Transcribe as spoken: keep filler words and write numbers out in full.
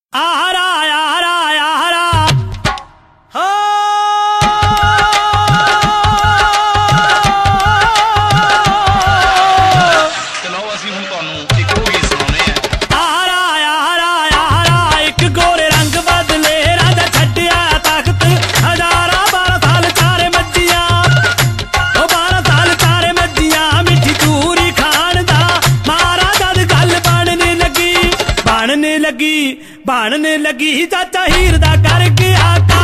आरा आरा आरा हो चलो ਅਸੀਂ ਹੁਣ ਤੁਹਾਨੂੰ ਇੱਕ ਹੋਰ ਗੀਤ ਸੁਣਾਉਣੇ ਆ। आरा आरा आरा एक गोरे रंग बदले राजा छड्डिया ताकत हजारा बारह साल चारे मज्जियां ओ बारह साल चारे मज्जियां मिठी चूरी खान दा मारा जद गल बनने लगी बनने लगी बनने लगी चाचा हीर दा कर गया।